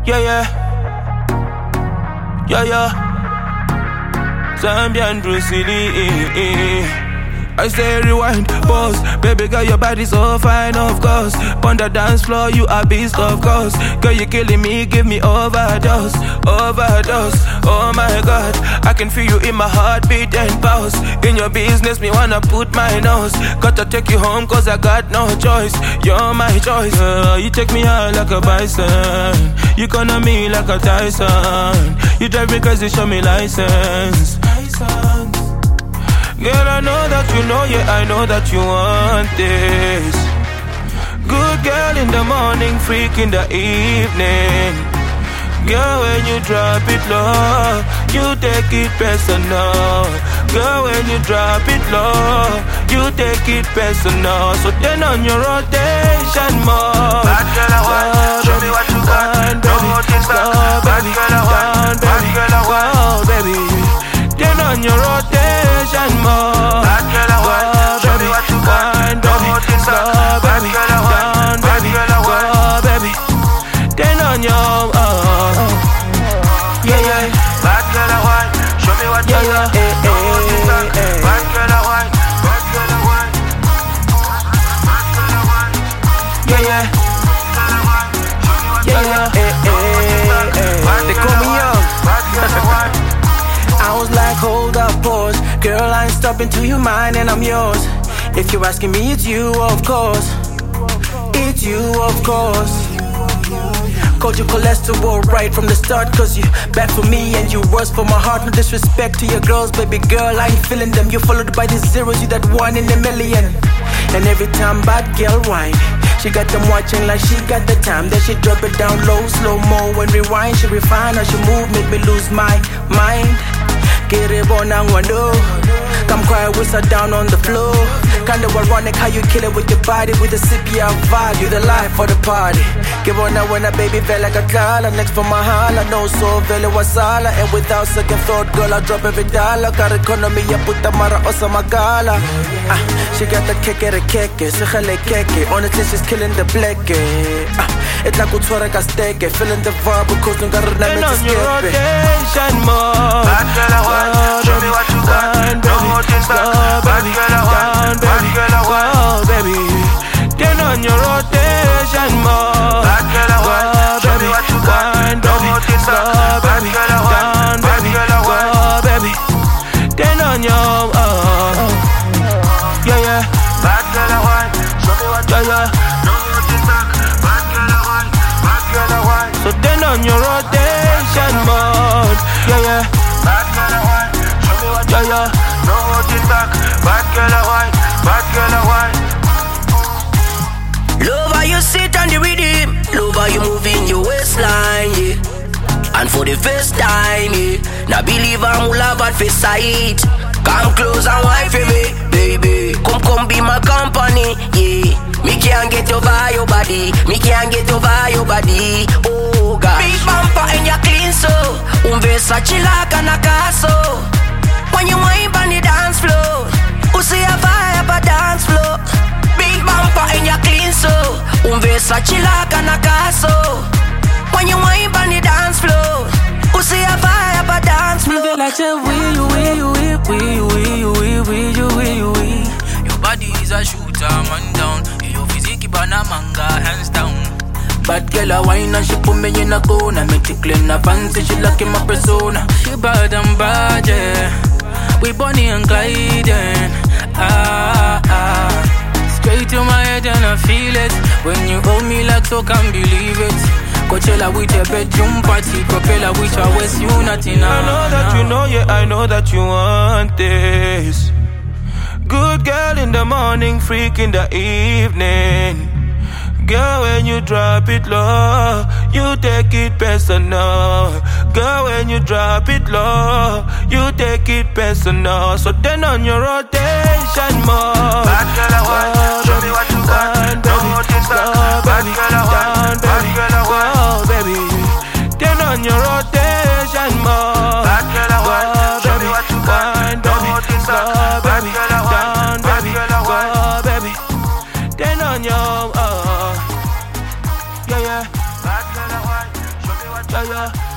Yeah, yeah. Yeah, yeah. Zambian Bruce Lee. I say rewind, pause. Baby girl, your body's so fine, of course. On the dance floor, you a beast, of course. Girl, you killing me, give me overdose. Oh my God, I can feel you in my heartbeat and pulse. In your business, me wanna put my nose. Gotta take you home, cause I got no choice. You're my choice. You take me high like a bison. You corner me like a Tyson. You drive me crazy, show me license. Girl, I know that you know, yeah, I know that you want this. Good girl in the morning, freak in the evening. Girl, when you drop it low, you take it personal. Girl, when you drop it low, you take it personal. So turn on your rotation more. Bad girl, I want, show me what you got. No more things back. Bad girl, I want, bad girl, I want, baby. Turn on your rotation more. Bad girl, I want, show me what you got. No more things back. Bad girl, I want, bad girl, I want, baby. Turn on your yeah, yeah. Bad girl, I want, show me what you got. No more things back. Bad girl, I want, bad girl, I want, bad girl, I want, yeah, yeah. They call me young. I was like, hold up, pause. Girl, I ain't stopping till you mine and I'm yours. If you're asking me, it's you, of course. It's you, of course. Called you cholesterol right from the start, cause you bad for me and you worse for my heart. No disrespect to your girls, baby girl, I ain't feeling them. You're followed by these zeros, you that one in a million. And every time bad girl whine, she got them watching like she got the time. Then she drop it down low, slow-mo and rewind. She refine how she move, make me lose my mind. Get it on and window. Come quiet, whistle down on the floor. Kinda ironic how you kill it with your body. With a CPR vibe, you the life for the party. Give on that when a baby feel like a collar. Next for my holla, no so vele wasala. And without second thought, girl, I drop every dollar. Got economy, I put the mara osa magala. She got the kick at a kick, she khale keke. Honestly, she's killing the black. It's like utwara ka steke. Feeling the vibe because no got a name to skip it. Bad girl, I want, show me what you got. No more things back. Bad girl, I want, bad girl, I want, baby. Turn on your rotation more. Bad girl, I want, show me what you got. No more things back. Bad girl, I want, bad girl, I want, baby. Turn on your yeah, yeah. Bad girl, I want, show me what you got. No more things back. Bad girl, I want, bad girl, I want. So turn on your rotation mode. Yeah, yeah. Bad girl, I want, show me what you got. Yeah. No more things back. Bad girl, I want, bad girl, I want. Love how you sit on the rhythm. Love how you move in your waistline, yeah. And for the first time, yeah. Now believe I'm all about face sight. Come close and wine for me, baby. Come be my company, yeah. Me can't get over your body. Me can't get over your body. Oh God. Big bumper and you clean so. Versace like a Nakaso. When you wine on the dance floor, who see a vibe a dance floor. Big bumper and you clean so. Versace like a Nakaso. When you wine on the dance floor, who see a vibe a dance floor. Me feel like say we. Your body is a shooter, man down. Your physique banana manga, hands down. Bad girl a wine and she put me in a corner. Me tickle in a fancy, she like in my persona. She bad and bad, yeah. We Bonnie and Clyde, straight to my head and I feel it. When you hold me like so, can't believe it. Coachella with your bedroom party, propeller with your West Unity. I know that you know, yeah, I know that you want this. Good girl in the morning, freak in the evening. Girl, when you drop it low, you take it personal. Girl, when you drop it low, you take it personal. So turn on your rotation more. Bad girl, I want, show me what you got. No more things back. Bad girl, I want, bad girl, I want, baby. Turn on your rotation more. Bad girl, I want, show me what you got. No more things back. Bad girl, I want, bad girl, I want, baby. Turn on your yeah, yeah. Bad girl, I want, show me what Yeah, yeah.